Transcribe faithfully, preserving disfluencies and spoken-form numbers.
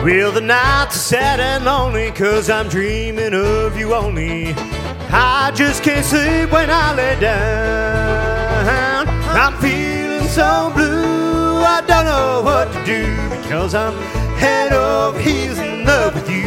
Well, the nights are sad and lonely, 'cause I'm dreaming of you only. I just can't sleep when I lay down. I'm feeling so blue, I don't know what to do, because I'm head over heels in love with you.